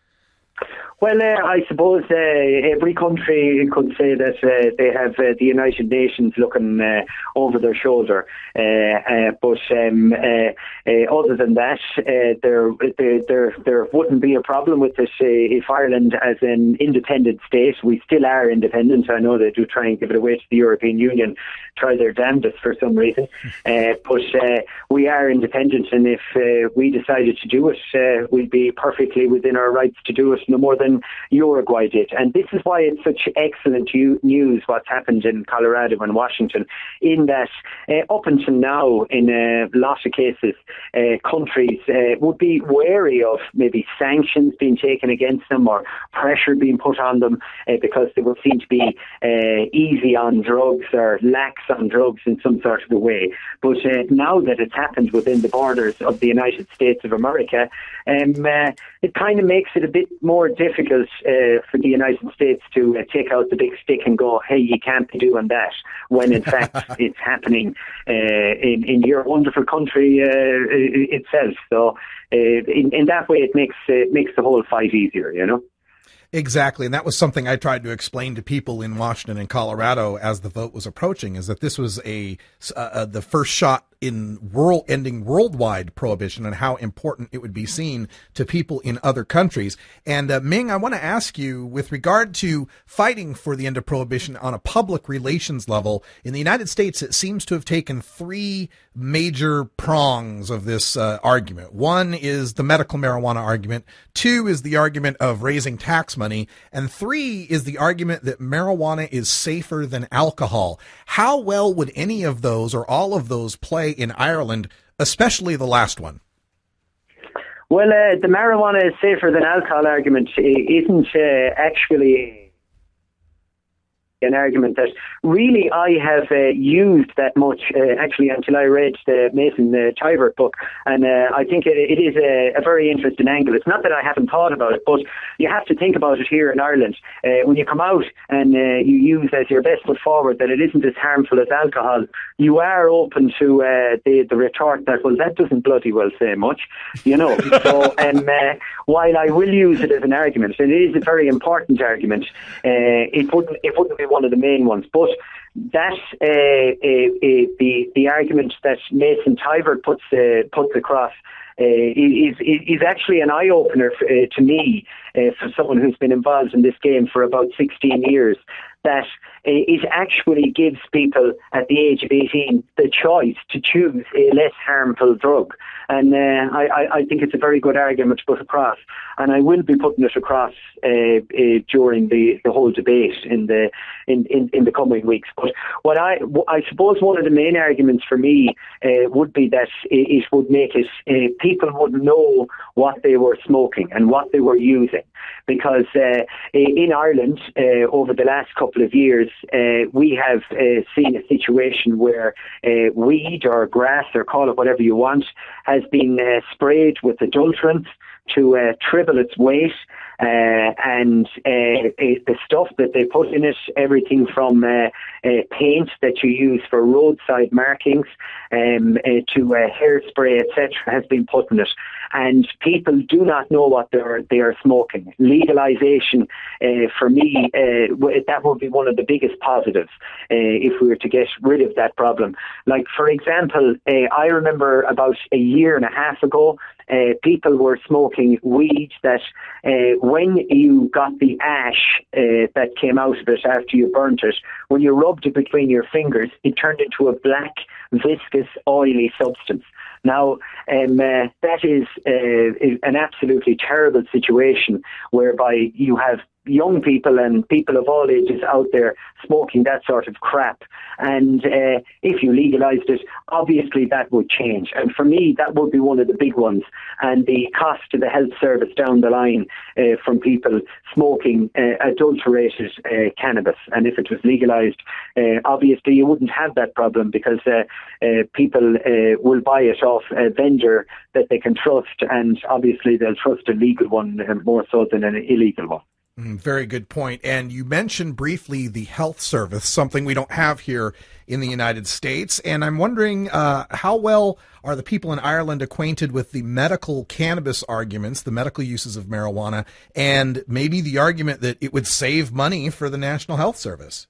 Well, uh, I suppose uh, every country could say that uh, they have uh, the United Nations looking uh, over their shoulder. Uh, uh, but um, uh, uh, other than that, uh, there, there there there wouldn't be a problem with this uh, if Ireland, as an independent state, we still are independent. I know they do try and give it away to the European Union, try their damnedest for some reason. Uh, but uh, we are independent, and if uh, we decided to do it, uh, we'd be perfectly within our rights to do it, no more than Uruguay did. And this is why it's such excellent news what's happened in Colorado and Washington, in that uh, up until now, in a lot of cases, uh, countries uh, would be wary of maybe sanctions being taken against them or pressure being put on them uh, because they would seem to be uh, easy on drugs or lax on drugs in some sort of a way. But uh, now that it's happened within the borders of the United States of America, um, uh, it kind of makes it a bit more difficult difficult uh, for the United States to uh, take out the big stick and go, hey, you can't be doing that, when in fact it's happening uh, in, in your wonderful country uh, itself. So uh, in, in that way, it makes it makes the whole fight easier, you know. Exactly, and that was something I tried to explain to people in Washington and Colorado as the vote was approaching, is that this was a uh, the first shot in world ending worldwide prohibition and how important it would be seen to people in other countries. And uh, Ming, I want to ask you, with regard to fighting for the end of prohibition on a public relations level, in the United States, it seems to have taken three major prongs of this uh, argument. One is the medical marijuana argument. Two is the argument of raising tax money. And three is the argument that marijuana is safer than alcohol. How well would any of those or all of those play in Ireland, especially the last one? Well, uh, the marijuana is safer than alcohol argument isn't uh, actually an argument that really I have uh, used that much, uh, actually, until I read the Mason uh, Tyvert book. And uh, I think it, it is a, a very interesting angle. It's not that I haven't thought about it, but you have to think about it here in Ireland. Uh, when you come out and uh, you use as your best foot forward that it isn't as harmful as alcohol, you are open to uh, the, the retort that, well, that doesn't bloody well say much, you know. So um, uh, while I will use it as an argument, and it is a very important argument, uh, it wouldn't it wouldn't be one of the main ones. But that uh, uh, uh, the the argument that Mason Tyvert puts uh, puts across uh, is, is is actually an eye opener for, uh, to me uh, for someone who's been involved in this game for about sixteen years. That uh, it actually gives people at the age of eighteen the choice to choose a less harmful drug. And uh, I, I think it's a very good argument to put across. And I will be putting it across uh, uh, during the, the whole debate in the in, in, in the coming weeks. But what I I suppose one of the main arguments for me uh, would be that it, it would make it uh, people would know what they were smoking and what they were using. Because uh, in Ireland, uh, over the last couple of years, uh, we have uh, seen a situation where uh, weed or grass, or call it whatever you want, has been uh, sprayed with adulterants to uh, triple its weight. Uh, and uh, the stuff that they put in it, everything from uh, uh, paint that you use for roadside markings um, uh, to uh, hairspray, et cetera, has been put in it. And people do not know what they're they are smoking. Legalization, uh, for me, uh, that would be one of the biggest positives uh, if we were to get rid of that problem. Like, for example, uh, I remember about a year and a half ago, uh, people were smoking weed that uh, when you got the ash uh, that came out of it after you burnt it, when you rubbed it between your fingers, it turned into a black, viscous, oily substance. Now, um, uh, that is uh, an absolutely terrible situation whereby you have young people and people of all ages out there smoking that sort of crap. And uh, if you legalised it, obviously that would change. And for me, that would be one of the big ones. And the cost to the health service down the line uh, from people smoking uh, adulterated uh, cannabis. And if it was legalised, uh, obviously you wouldn't have that problem, because uh, uh, people uh, will buy it off a vendor that they can trust. And obviously they'll trust a legal one more so than an illegal one. Very good point. And you mentioned briefly the health service, something we don't have here in the United States. And I'm wondering uh, how well are the people in Ireland acquainted with the medical cannabis arguments, the medical uses of marijuana, and maybe the argument that it would save money for the National Health Service?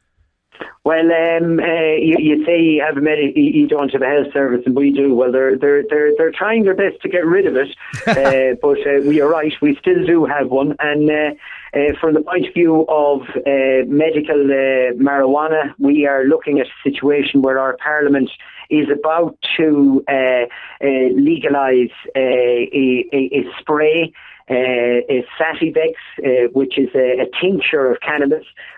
Well, um, uh, you, you say you have a med- you don't have a health service, and we do. Well, they're they're they're they're trying their best to get rid of it, uh, but uh, we are right. We still do have one, and uh, uh, from the point of view of uh, medical uh, marijuana, we are looking at a situation where our Parliament is about to uh, uh, legalise uh, a, a, a spray. Uh, a Sativex, uh, which is a, a tincture of cannabis,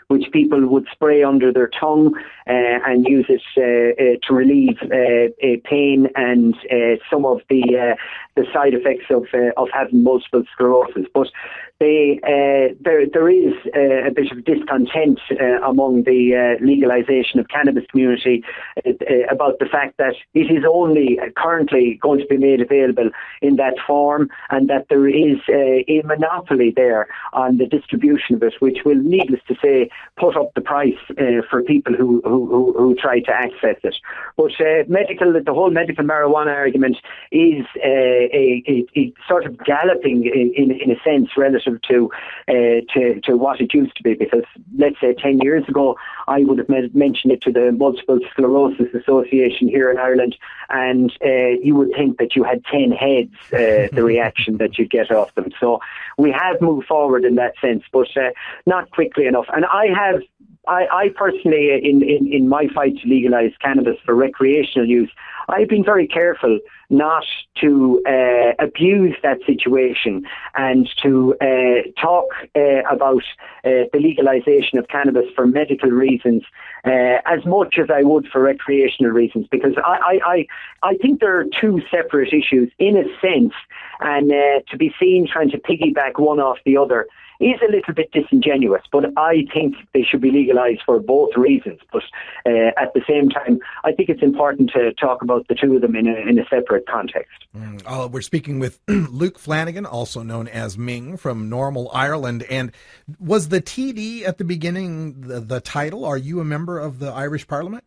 which people would spray under their tongue uh, and use it uh, uh, to relieve uh, pain and uh, some of the uh, the side effects of uh, of having multiple sclerosis. But they uh, there there is uh, a bit of discontent uh, among the uh, legalization of cannabis community uh, uh, about the fact that it is only currently going to be made available in that form, and that there is uh, a monopoly there on the distribution of it, which will, needless to say, put up the price uh, for people who, who, who, who try to access it. But uh, medical, the whole medical marijuana argument is uh, a, a, a sort of galloping in, in, in a sense relative to, uh, to to what it used to be, because let's say ten years ago I would have mentioned it to the Multiple Sclerosis Association here in Ireland, and uh, you would think that you had ten heads, uh, the reaction that you get off them. So we have moved forward in that sense, but uh, not quickly enough. And I have, I, I personally, in, in, in my fight to legalise cannabis for recreational use, I've been very careful not to uh, abuse that situation and to uh, talk uh, about uh, the legalisation of cannabis for medical reasons uh, as much as I would for recreational reasons, because I, I, I, I think there are two separate issues in a sense, and uh, to be seen trying to piggyback one off the other is a little bit disingenuous, but I think they should be legalised for both reasons. But uh, at the same time, I think it's important to talk about the two of them in a, in a separate context. Mm, uh, we're speaking with Luke Flanagan, also known as Ming, from Normal, Ireland. And was the T D at the beginning the, the title? Are you a member of the Irish Parliament?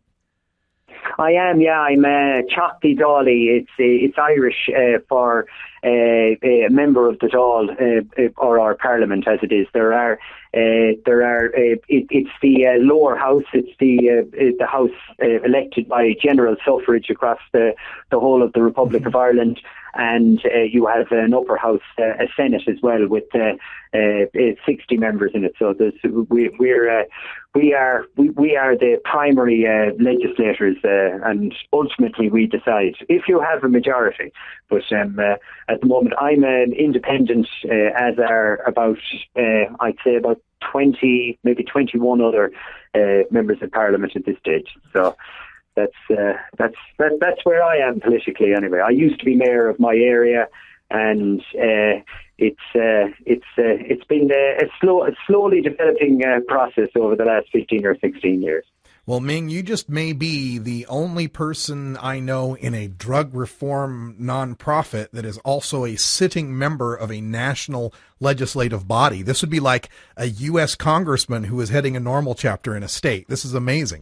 I am, yeah. I'm a Chocty Dálaí. It's uh, it's Irish uh, for uh, a member of the Dáil, uh, or our Parliament, as it is. There are uh, there are uh, it, it's the uh, lower house. It's the uh, the house uh, elected by general suffrage across the the whole of the Republic of Ireland. And uh, you have an upper house, uh, a Senate as well, with uh, uh, sixty members in it. So there's, we, we're uh, we are we, we are the primary uh, legislators, uh, and ultimately we decide if you have a majority. But um, uh, at the moment, I'm an independent, uh, as are about uh, I'd say about twenty, maybe twenty-one other uh, members of Parliament at this stage. So. That's uh, that's that, that's where I am politically. Anyway, I used to be mayor of my area, and uh, it's uh, it's uh, it's been a, a slow, a slowly developing uh, process over the last fifteen or sixteen years. Well, Ming, you just may be the only person I know in a drug reform nonprofit that is also a sitting member of a national legislative body. This would be like a U S congressman who is heading a Normal chapter in a state. This is amazing.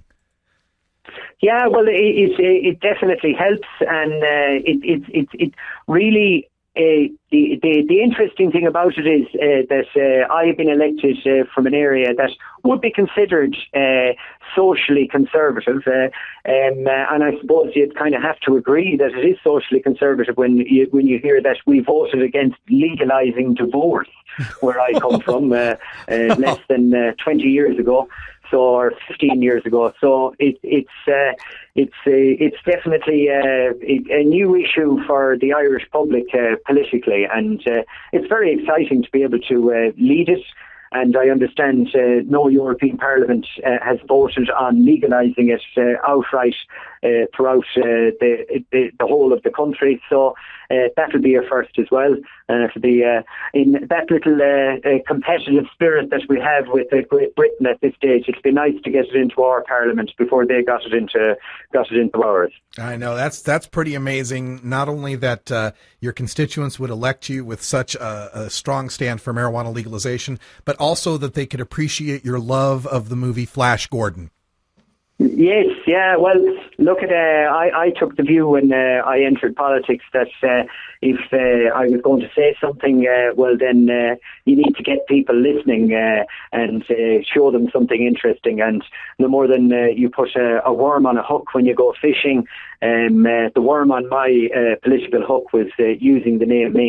Yeah, well, it it, it definitely helps, and uh, it, it it it really uh, the, the the interesting thing about it is uh, that uh, I have been elected uh, from an area that would be considered uh, socially conservative, uh, um, uh, and I suppose you'd kind of have to agree that it is socially conservative when you when you hear that we voted against legalising divorce, where I come from, uh, uh, less than uh, twenty years ago. So, or fifteen years ago. So it, it's uh, it's uh, it's definitely uh, a new issue for the Irish public uh, politically, and uh, it's very exciting to be able to uh, lead it. And I understand uh, no European Parliament uh, has voted on legalising it uh, outright uh, throughout uh, the, the the whole of the country. So uh, that will be a first as well. And it'll be uh, in that little uh, uh, competitive spirit that we have with uh, Great Britain at this stage. It'd be nice to get it into our Parliament before they got it into got it into ours. I know that's that's pretty amazing. Not only that uh, your constituents would elect you with such a, a strong stand for marijuana legalization, but also that they could appreciate your love of the movie Flash Gordon. Yes, yeah. Well, look at. Uh, I I took the view when uh, I entered politics that uh, if uh, I was going to say something, uh, well, then uh, you need to get people listening uh, and uh, show them something interesting. And no more than uh, you put a, a worm on a hook when you go fishing. Um, uh, the worm on my uh, political hook was uh, using the name Ming,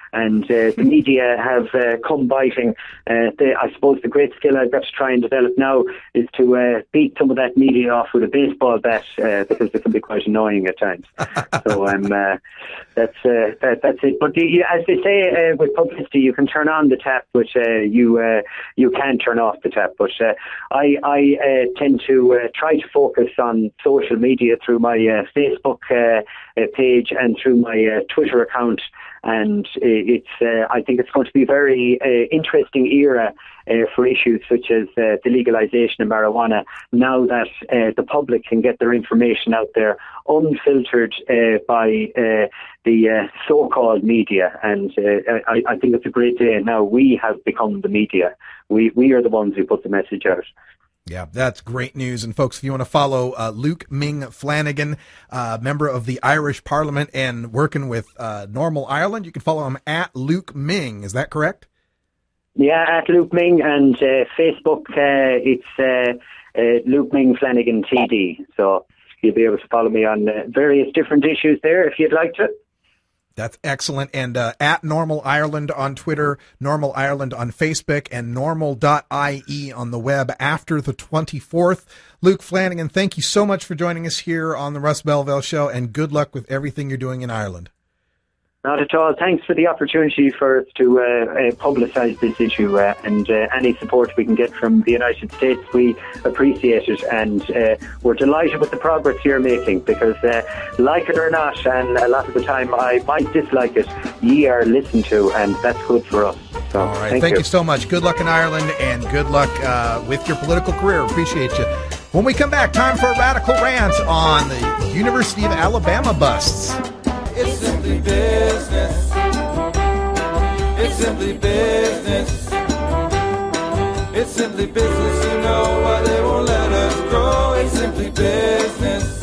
and uh, the media have uh, come biting. Uh, they, I suppose the great skill I've got to try and develop now is to uh, beat some of that media off with a baseball bat, uh, because they can be quite annoying at times. So um, uh, that's uh, that, that's it. But the, as they say uh, with publicity, you can turn on the tap, but uh, you uh, you can't turn off the tap. But uh, I, I uh, tend to uh, try to focus on social media through my uh, Facebook uh, uh, page and through my uh, Twitter account. And uh, it's uh, I think it's going to be a very uh, interesting era uh, for issues such as uh, the legalization of marijuana, now that uh, the public can get their information out there unfiltered uh, by uh, the uh, so-called media. And uh, I, I think it's a great day. Now we have become the media. We, we are the ones who put the message out. Yeah, that's great news. And folks, if you want to follow uh, Luke Ming Flanagan, uh, member of the Irish Parliament and working with uh, Normal Ireland, you can follow him at Luke Ming. Is that correct? Yeah, at Luke Ming, and uh, Facebook, uh, it's uh, uh, Luke Ming Flanagan T D. So you'll be able to follow me on uh, various different issues there if you'd like to. That's excellent. And uh, at Normal Ireland on Twitter, Normal Ireland on Facebook, and normal dot I E on the web after the twenty-fourth. Luke Flanagan, thank you so much for joining us here on the Russ Belville Show, and good luck with everything you're doing in Ireland. Not at all. Thanks for the opportunity for us to uh, uh, publicise this issue, uh, and uh, any support we can get from the United States, we appreciate it, and uh, we're delighted with the progress you're making, because uh, like it or not, and a lot of the time I might dislike it, ye are listened to, and that's good for us. So, all right. thank, Thank you. you so much. Good luck in Ireland, and good luck uh, with your political career. Appreciate you. When we come back, time for a radical rant on the University of Alabama busts. It's simply business. It's simply business. It's simply business, you know why they won't let us grow. It's simply business.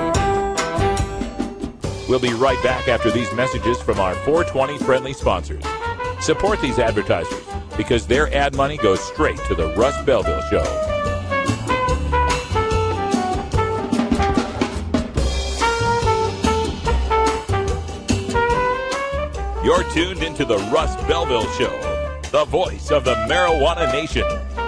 We'll be right back after these messages from our four twenty friendly sponsors. Support these advertisers, because their ad money goes straight to the Russ Belville Show. You're tuned into the Russ Belville Show, the voice of the marijuana nation.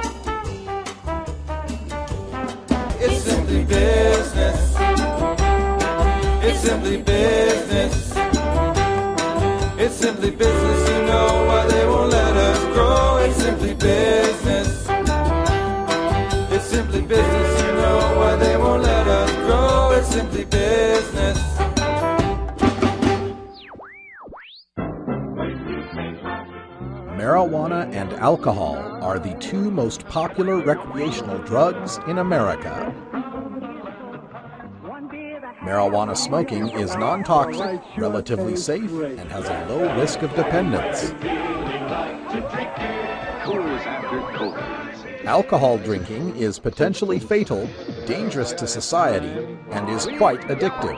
It's simply business. It's simply business. It's simply business, you know why they won't let us grow. It's simply business. It's simply business, you know why they won't let us grow. It's simply business. Marijuana and alcohol are the two most popular recreational drugs in America. Marijuana smoking is non-toxic, relatively safe, and has a low risk of dependence. Alcohol drinking is potentially fatal, dangerous to society, and is quite addictive.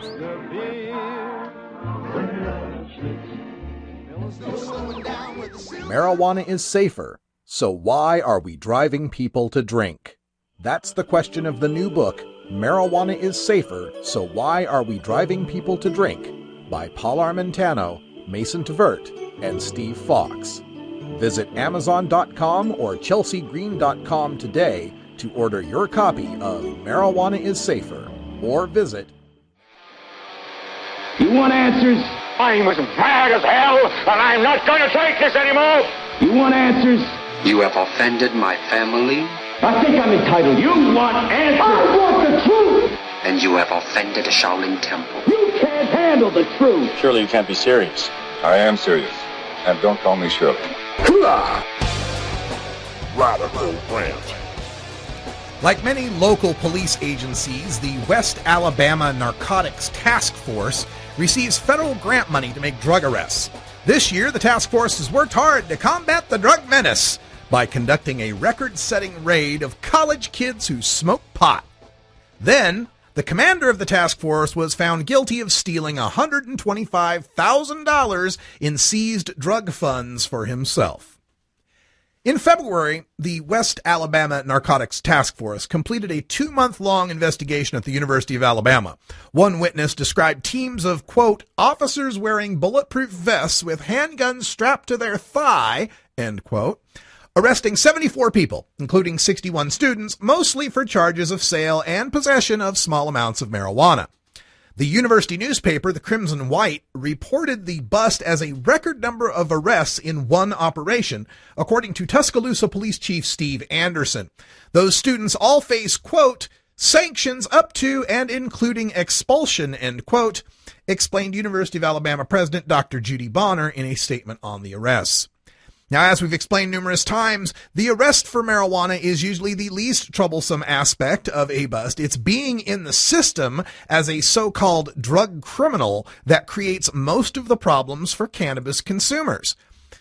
Marijuana is safer, so why are we driving people to drink? That's the question of the new book, Marijuana is Safer, So Why Are We Driving People to Drink? By Paul Armentano, Mason Tvert, and Steve Fox. Visit Amazon dot com or Chelsea Green dot com today to order your copy of Marijuana is Safer, or visit... You want answers? I'm as mad as hell, and I'm not going to take this anymore! You want answers? You have offended my family. I think I'm entitled. You want answers? I want the truth! And you have offended a Shaolin temple. You can't handle the truth! Surely you can't be serious. I am serious. And don't call me Shirley. Radical rant. Like many local police agencies, the West Alabama Narcotics Task Force receives federal grant money to make drug arrests. This year, the task force has worked hard to combat the drug menace by conducting a record-setting raid of college kids who smoke pot. Then, the commander of the task force was found guilty of stealing one hundred twenty-five thousand dollars in seized drug funds for himself. In February, the West Alabama Narcotics Task Force completed a two-month-long investigation at the University of Alabama. One witness described teams of, quote, officers wearing bulletproof vests with handguns strapped to their thigh, end quote, arresting seventy-four people, including sixty-one students, mostly for charges of sale and possession of small amounts of marijuana. The university newspaper, the Crimson White, reported the bust as a record number of arrests in one operation, according to Tuscaloosa Police Chief Steve Anderson. Those students all face, quote, sanctions up to and including expulsion, end quote, explained University of Alabama President Doctor Judy Bonner in a statement on the arrests. Now, as we've explained numerous times, the arrest for marijuana is usually the least troublesome aspect of a bust. It's being in the system as a so-called drug criminal that creates most of the problems for cannabis consumers.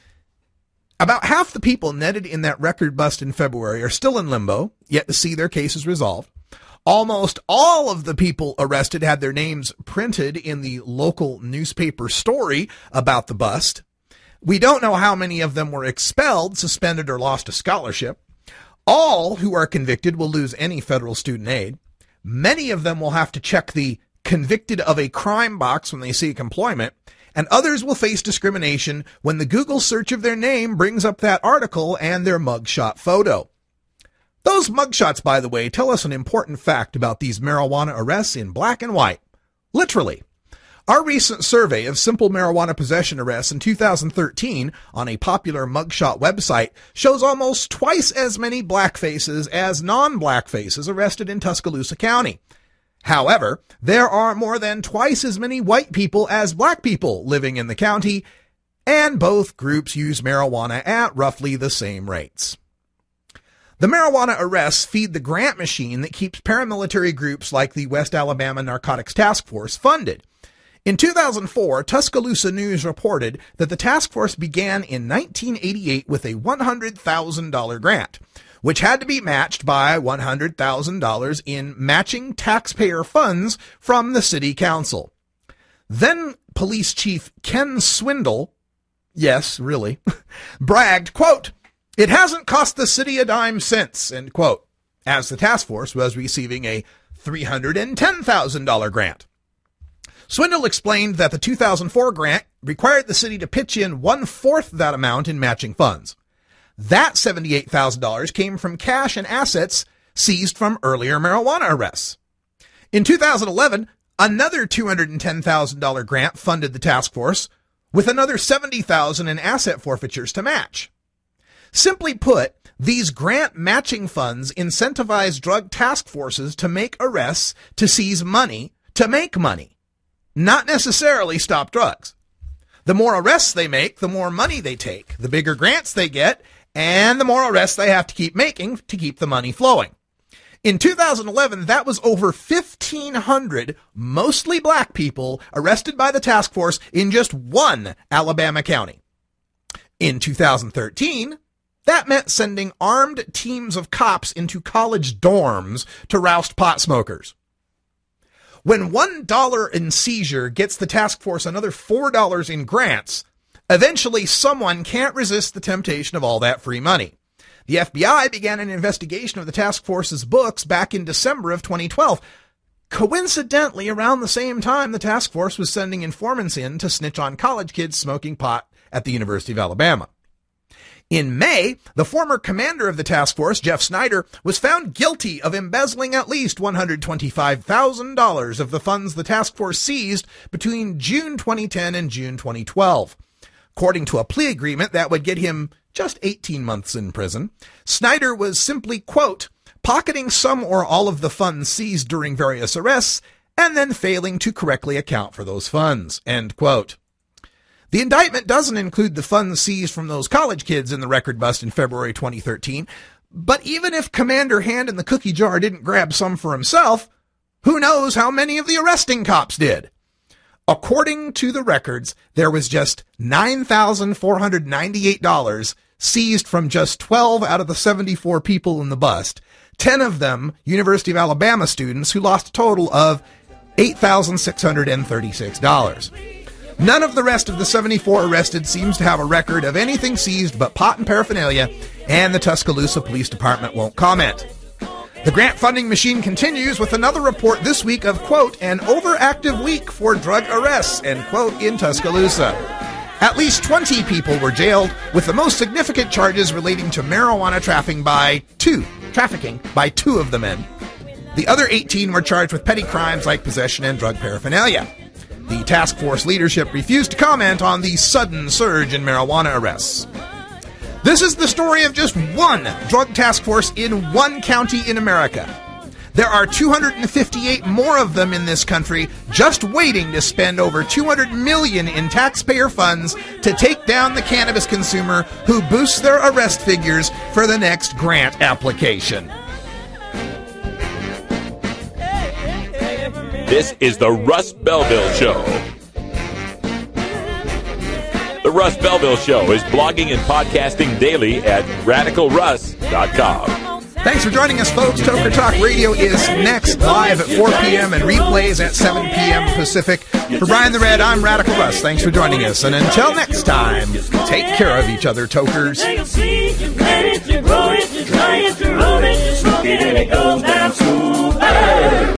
About half the people netted in that record bust in February are still in limbo, yet to see their cases resolved. Almost all of the people arrested had their names printed in the local newspaper story about the bust. We don't know how many of them were expelled, suspended, or lost a scholarship. All who are convicted will lose any federal student aid. Many of them will have to check the convicted of a crime box when they seek employment, and others will face discrimination when the Google search of their name brings up that article and their mugshot photo. Those mugshots, by the way, tell us an important fact about these marijuana arrests in black and white. Literally. Our recent survey of simple marijuana possession arrests in two thousand thirteen on a popular mugshot website shows almost twice as many black faces as non-black faces arrested in Tuscaloosa County. However, there are more than twice as many white people as black people living in the county, and both groups use marijuana at roughly the same rates. The marijuana arrests feed the grant machine that keeps paramilitary groups like the West Alabama Narcotics Task Force funded. In two thousand four, Tuscaloosa News reported that the task force began in nineteen eighty-eight with a one hundred thousand dollars grant, which had to be matched by one hundred thousand dollars in matching taxpayer funds from the city council. Then Police Chief Ken Swindle, yes, really, bragged, quote, it hasn't cost the city a dime since, end quote, as the task force was receiving a three hundred ten thousand dollars grant. Swindle explained that the two thousand four grant required the city to pitch in one-fourth that amount in matching funds. That seventy-eight thousand dollars came from cash and assets seized from earlier marijuana arrests. In two thousand eleven, another two hundred ten thousand dollars grant funded the task force, with another seventy thousand dollars in asset forfeitures to match. Simply put, these grant matching funds incentivize drug task forces to make arrests, to seize money, to make money. Not necessarily stop drugs. The more arrests they make, the more money they take, the bigger grants they get, and the more arrests they have to keep making to keep the money flowing. In two thousand eleven, that was over fifteen hundred, mostly black people, arrested by the task force in just one Alabama county. In two thousand thirteen, that meant sending armed teams of cops into college dorms to roust pot smokers. When one dollar in seizure gets the task force another four dollars in grants, eventually someone can't resist the temptation of all that free money. The F B I began an investigation of the task force's books back in December of twenty twelve. Coincidentally, around the same time, the task force was sending informants in to snitch on college kids smoking pot at the University of Alabama. In May, the former commander of the task force, Jeff Snyder, was found guilty of embezzling at least one hundred twenty-five thousand dollars of the funds the task force seized between June twenty ten and June twenty twelve. According to a plea agreement that would get him just eighteen months in prison, Snyder was simply, quote, pocketing some or all of the funds seized during various arrests and then failing to correctly account for those funds, end quote. The indictment doesn't include the funds seized from those college kids in the record bust in February twenty thirteen, but even if Commander Hand in the cookie jar didn't grab some for himself, who knows how many of the arresting cops did? According to the records, there was just nine thousand four hundred ninety-eight dollars seized from just twelve out of the seventy-four people in the bust, ten of them University of Alabama students who lost a total of eight thousand six hundred thirty-six dollars. None of the rest of the seventy-four arrested seems to have a record of anything seized but pot and paraphernalia, and the Tuscaloosa Police Department won't comment. The grant funding machine continues with another report this week of, quote, an overactive week for drug arrests, end quote, in Tuscaloosa. At least twenty people were jailed, with the most significant charges relating to marijuana trafficking by two, trafficking by two of the men. The other eighteen were charged with petty crimes like possession and drug paraphernalia. The task force leadership refused to comment on the sudden surge in marijuana arrests. This is the story of just one drug task force in one county in America. There are two hundred fifty-eight more of them in this country just waiting to spend over two hundred million dollars in taxpayer funds to take down the cannabis consumer who boosts their arrest figures for the next grant application. This is the Russ Belville Show. The Russ Belville Show is blogging and podcasting daily at radical russ dot com. Thanks for joining us, folks. Toker Talk Radio is next, live at four p.m. and replays at seven p.m. Pacific. For Brian the Red, I'm Radical Russ. Thanks for joining us. And until next time, take care of each other, tokers. Take a seed, you plant it, you grow it, you dry it, you roll it, you smoke it, and it goes down smooth. Hey!